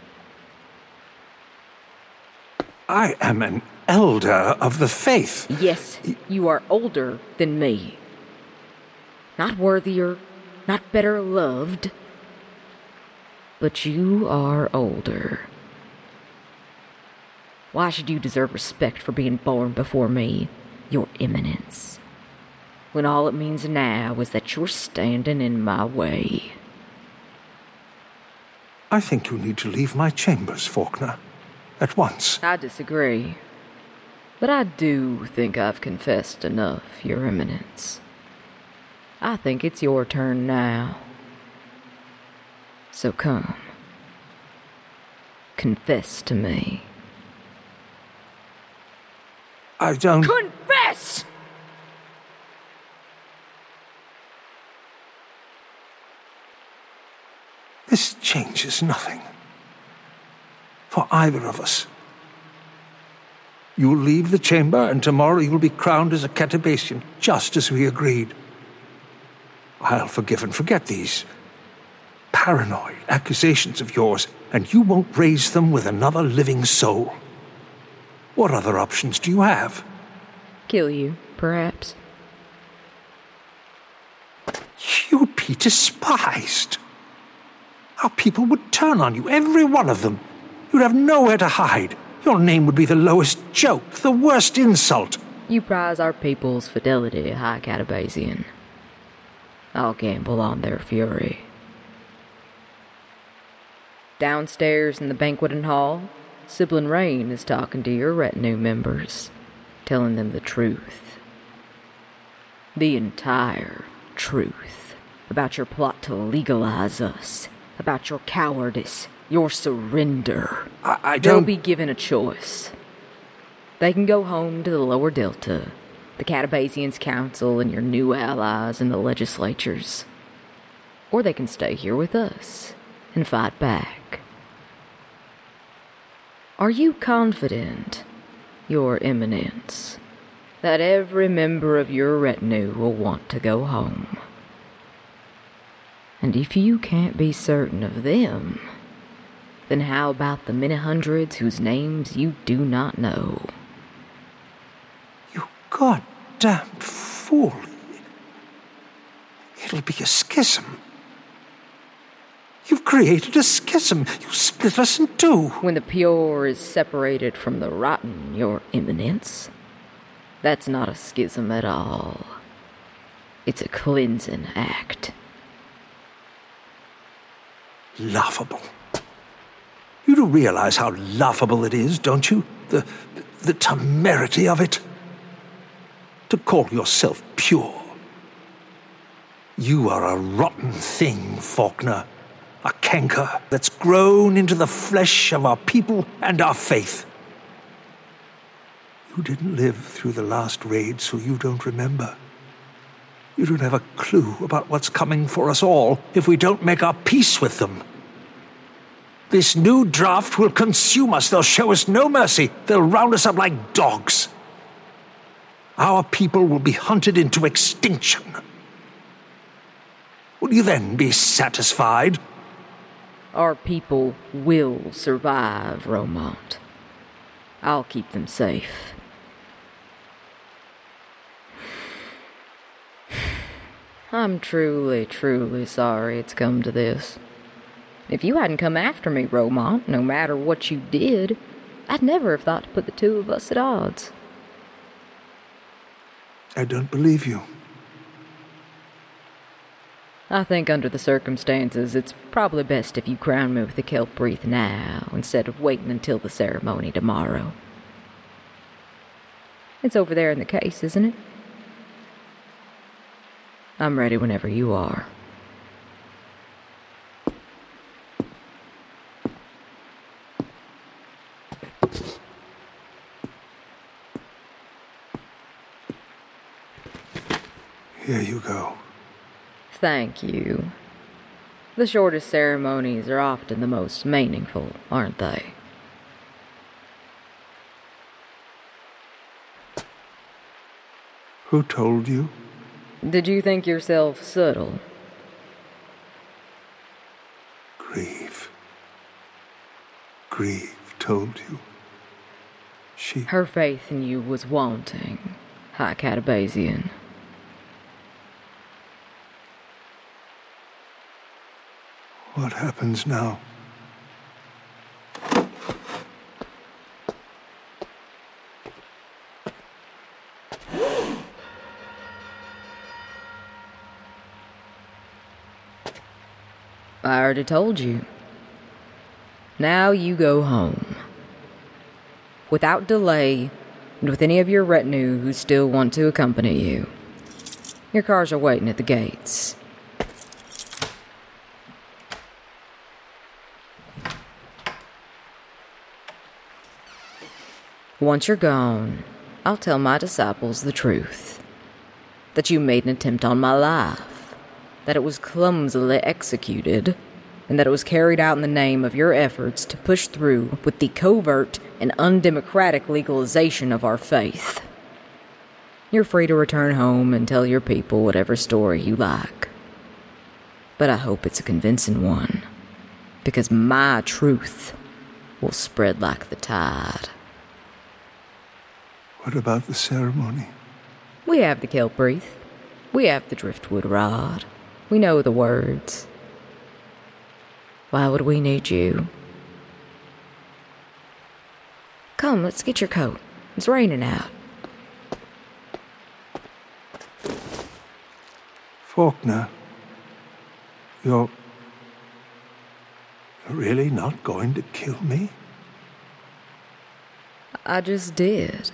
I am an elder of the faith. Yes, you are older than me. Not worthier, not better loved, but you are older. Why should you deserve respect for being born before me, your eminence, when all it means now is that you're standing in my way? I think you need to leave my chambers, Faulkner. At once. I disagree. But I do think I've confessed enough, your eminence. I think it's your turn now. So come. Confess to me. I don't... Confess! This changes nothing. For either of us. You'll leave the chamber, and tomorrow you'll be crowned as a Catabacian, just as we agreed. I'll forgive and forget these paranoid accusations of yours, and you won't raise them with another living soul. What other options do you have? Kill you, perhaps. You'd be despised. Our people would turn on you, every one of them. You'd have nowhere to hide. Your name would be the lowest joke, the worst insult. You prize our people's fidelity, High Catabacian. I'll gamble on their fury. Downstairs in the banqueting hall, Siblin Rain is talking to your retinue members, telling them the truth. The entire truth about your plot to legalize us, about your cowardice, your surrender. I, I They'll don't... be given a choice. They can go home to the lower delta, the Catabacians Council and your new allies in the legislatures. Or they can stay here with us and fight back. Are you confident, your eminence, that every member of your retinue will want to go home? And if you can't be certain of them, then how about the many hundreds whose names you do not know? You goddamn fool. It'll be a schism. You've created a schism. You split us in two. When the pure is separated from the rotten, your eminence, that's not a schism at all. It's a cleansing act. Laughable. You do realize how laughable it is, don't you? The, the temerity of it. To call yourself pure. You are a rotten thing, Faulkner. A canker that's grown into the flesh of our people and our faith. You didn't live through the last raid, so you don't remember. You don't have a clue about what's coming for us all if we don't make our peace with them. This new draft will consume us. They'll show us no mercy. They'll round us up like dogs. Our people will be hunted into extinction. Will you then be satisfied? Our people will survive, Romont. I'll keep them safe. I'm truly, truly sorry it's come to this. If you hadn't come after me, Romont, no matter what you did, I'd never have thought to put the two of us at odds. I don't believe you. I think under the circumstances, it's probably best if you crown me with the kelp wreath now, instead of waiting until the ceremony tomorrow. It's over there in the case, isn't it? I'm ready whenever you are. Here you go. Thank you. The shortest ceremonies are often the most meaningful, aren't they? Who told you? Did you think yourself subtle? Grieve. Grieve told you. She... Her faith in you was wanting, High Catabazian. What happens now? I already told you. Now you go home. Without delay, and with any of your retinue who still want to accompany you. Your cars are waiting at the gates. Once you're gone, I'll tell my disciples the truth. That you made an attempt on my life. That it was clumsily executed. And that it was carried out in the name of your efforts to push through with the covert and undemocratic legalization of our faith. You're free to return home and tell your people whatever story you like. But I hope it's a convincing one. Because my truth will spread like the tide. What about the ceremony? We have the kelp wreath. We have the driftwood rod. We know the words. Why would we need you? Come, let's get your coat. It's raining out. Faulkner, you're... You're really not going to kill me? I just did.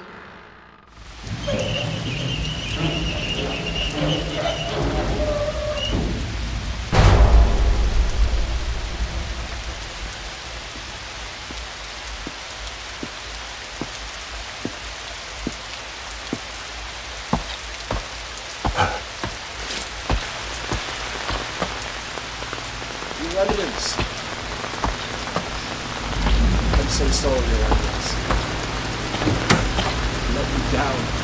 Evidence. I'm so sorry, your evidence. Let me down.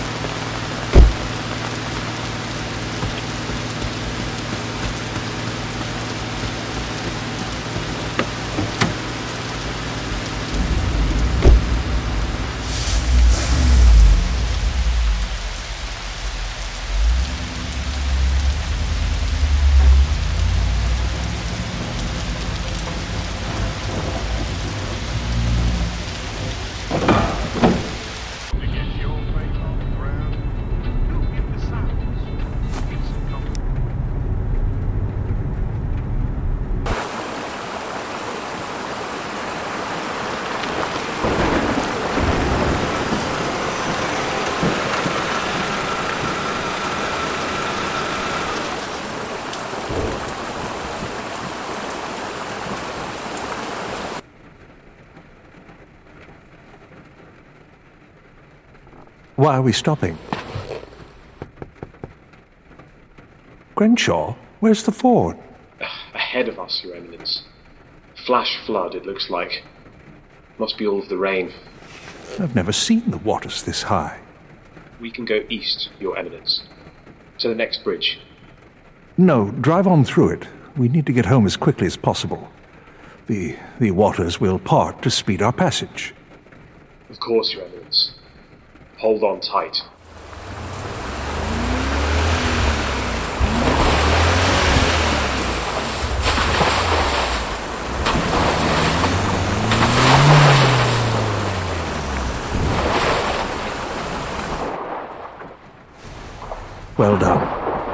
Why are we stopping? Grenshaw, where's the ford? Ahead of us, Your Eminence. Flash flood, it looks like. Must be all of the rain. I've never seen the waters this high. We can go east, Your Eminence. To the next bridge. No, drive on through it. We need to get home as quickly as possible. The, the waters will part to speed our passage. Of course, Your Eminence. Hold on tight. Well done.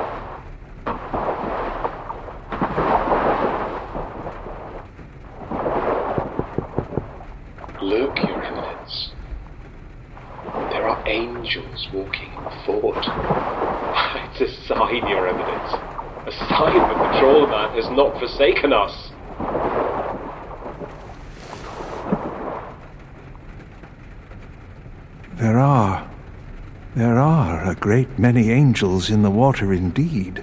Look, Your Eminence. There are angels walking in the ford. It's a sign, Your Eminence. A sign that the troll man has not forsaken us. There are. There are a great many angels in the water indeed.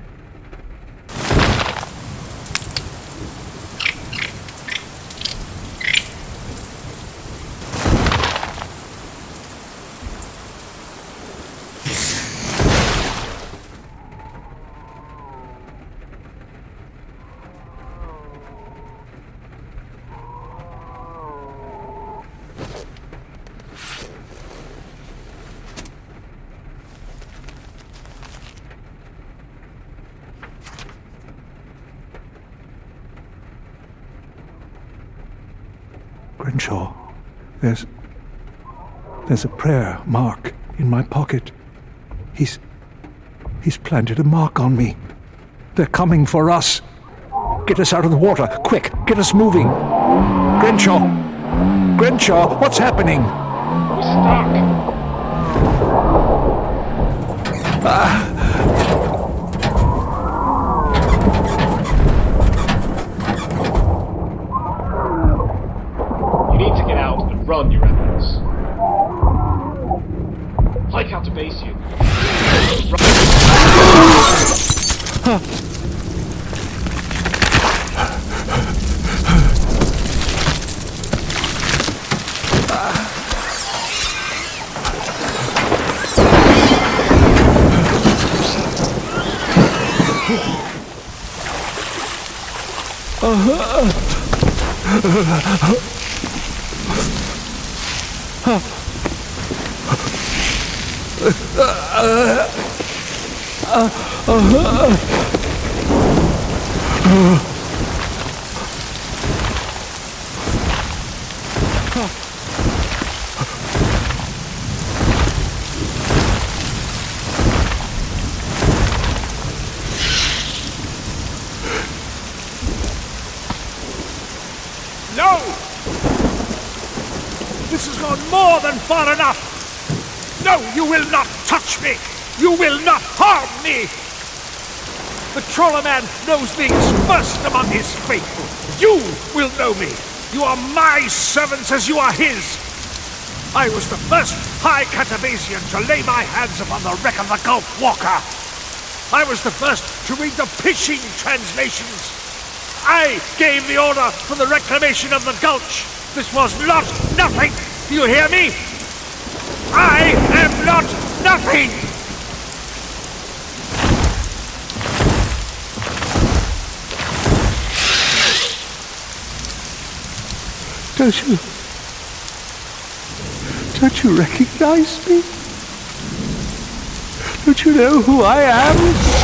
Grinshaw, there's... there's a prayer mark in my pocket. He's... he's planted a mark on me. They're coming for us. Get us out of the water, quick, get us moving. Grinshaw! Grinshaw, what's happening? We're stuck. Ah! Run, you rebels. High counter base you. Huh. No! This has gone more than far enough! No, you will not touch me! You will not harm me! The Trawler Man knows me as first among his faithful. You will know me! You are my servants as you are his! I was the first High Catabasian to lay my hands upon the wreck of the Gulf Walker! I was the first to read the Pishing translations! I gave the order for the reclamation of the Gulch! This was not nothing! Do you hear me? I am not nothing! Don't you... Don't you recognize me? Don't you know who I am?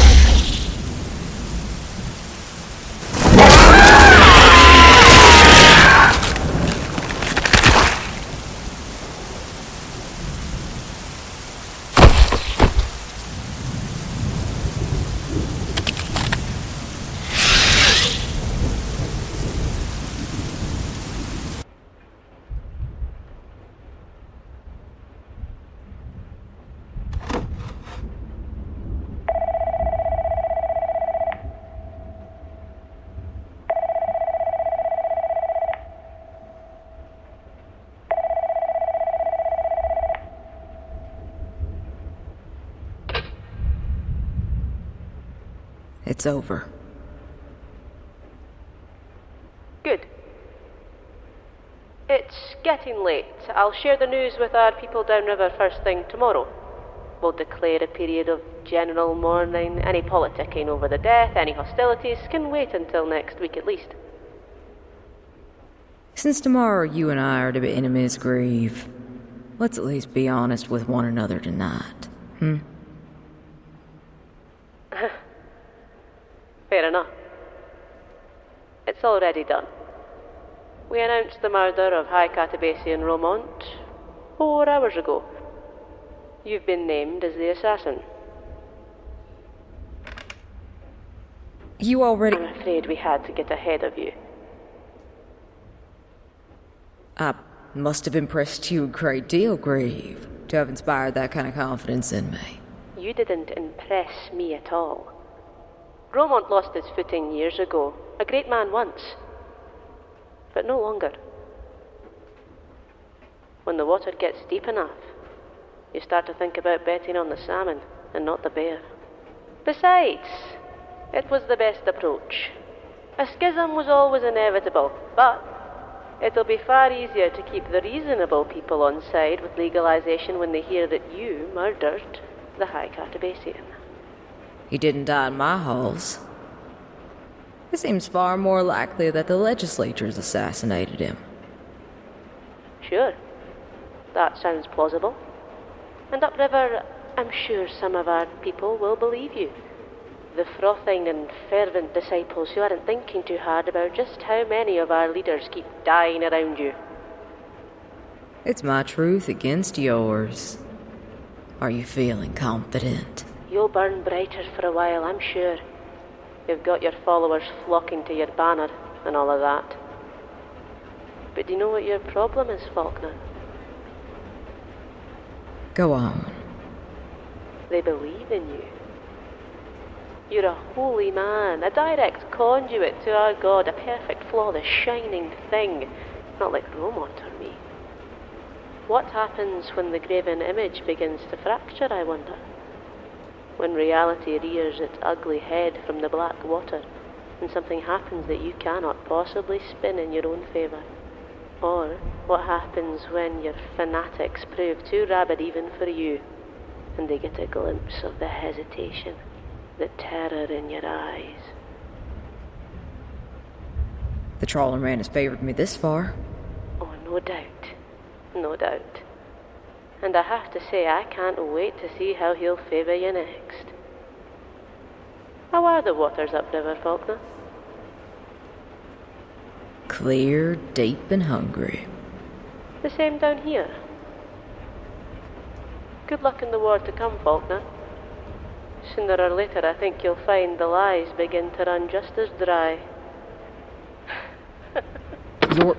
It's over. Good. It's getting late. I'll share the news with our people downriver first thing tomorrow. We'll declare a period of general mourning. Any politicking over the death, any hostilities can wait until next week at least. Since tomorrow you and I are to be enemies, Grieve, let's at least be honest with one another tonight, hmm? Fair enough. It's already done. We announced the murder of High Catabasian Romont four hours ago. You've been named as the assassin. You already... I'm afraid we had to get ahead of you. I must have impressed you a great deal, Grieve, to have inspired that kind of confidence in me. You didn't impress me at all. Romont lost his footing years ago. A great man once. But no longer. When the water gets deep enough, you start to think about betting on the salmon and not the bear. Besides, it was the best approach. A schism was always inevitable, but it'll be far easier to keep the reasonable people on side with legalization when they hear that you murdered the High Cartabassian. He didn't die in my halls. It seems far more likely that the legislatures assassinated him. Sure, that sounds plausible. And upriver, I'm sure some of our people will believe you. The frothing and fervent disciples who aren't thinking too hard about just how many of our leaders keep dying around you. It's my truth against yours. Are you feeling confident? You'll burn brighter for a while, I'm sure. You've got your followers flocking to your banner and all of that. But do you know what your problem is, Faulkner? Go on. They believe in you. You're a holy man, a direct conduit to our God, a perfect, flawless, shining thing, not like Romont or me. What happens when the graven image begins to fracture, I wonder? When reality rears its ugly head from the black water, and something happens that you cannot possibly spin in your own favour? Or what happens when your fanatics prove too rabid even for you, and they get a glimpse of the hesitation, the terror in your eyes? The trawler man has favored me this far. Oh, no doubt. No doubt. And I have to say, I can't wait to see how he'll favour you next. How are the waters upriver, Faulkner? Clear, deep, and hungry. The same down here. Good luck in the war to come, Faulkner. Sooner or later, I think you'll find the lies begin to run just as dry. You're...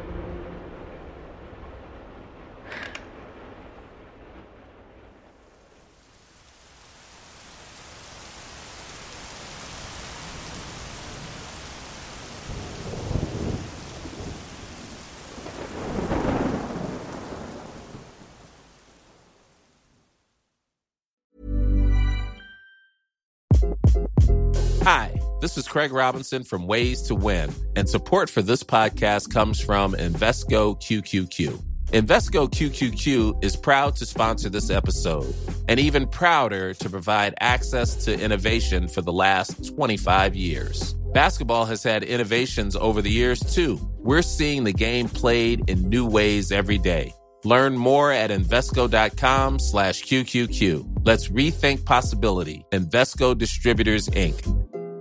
Hi, this is Craig Robinson from Ways to Win, and support for this podcast comes from Invesco Q Q Q. Invesco Q Q Q is proud to sponsor this episode, and even prouder to provide access to innovation for the last twenty-five years. Basketball has had innovations over the years, too. We're seeing the game played in new ways every day. Learn more at Invesco.com slash QQQ. Let's rethink possibility. Invesco Distributors, Incorporated.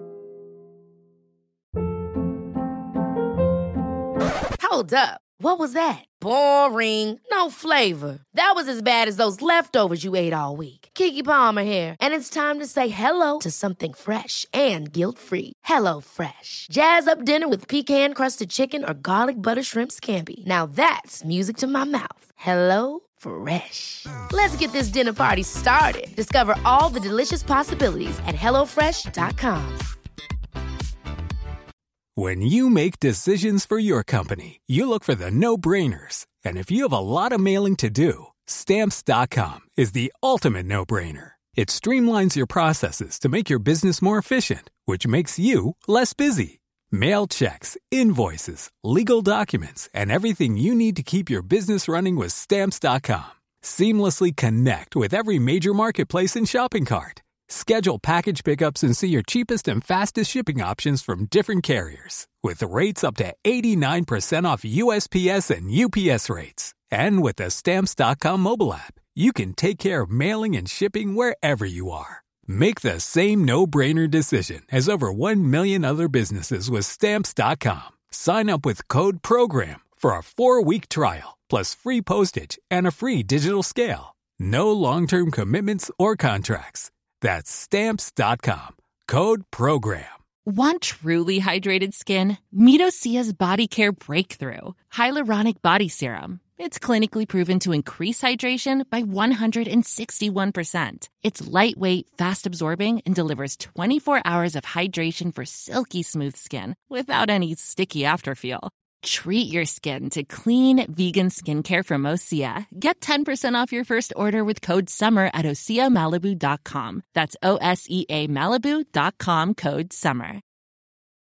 Hold up. What was that? Boring. No flavor. That was as bad as those leftovers you ate all week. Keke Palmer here, and it's time to say hello to something fresh and guilt-free. Hello Fresh. Jazz up dinner with pecan-crusted chicken or garlic butter shrimp scampi. Now that's music to my mouth. Hello Fresh. Let's get this dinner party started. Discover all the delicious possibilities at hello fresh dot com. When you make decisions for your company, you look for the no-brainers. And if you have a lot of mailing to do, Stamps dot com is the ultimate no-brainer. It streamlines your processes to make your business more efficient, which makes you less busy. Mail checks, invoices, legal documents, and everything you need to keep your business running with Stamps dot com. Seamlessly connect with every major marketplace and shopping cart. Schedule package pickups and see your cheapest and fastest shipping options from different carriers, with rates up to eighty-nine percent off U S P S and U P S rates. And with the Stamps dot com mobile app, you can take care of mailing and shipping wherever you are. Make the same no-brainer decision as over one million other businesses with Stamps dot com. Sign up with code PROGRAM for a four-week trial, plus free postage and a free digital scale. No long-term commitments or contracts. That's Stamps dot com. Code PROGRAM. Want truly hydrated skin? Meet Osea's Body Care Breakthrough Hyaluronic Body Serum. It's clinically proven to increase hydration by one hundred sixty-one percent. It's lightweight, fast-absorbing, and delivers twenty-four hours of hydration for silky smooth skin without any sticky afterfeel. Treat your skin to clean, vegan skincare from Osea. Get ten percent off your first order with code SUMMER at osea malibu dot com. That's O S E A Malibu dot com, code SUMMER.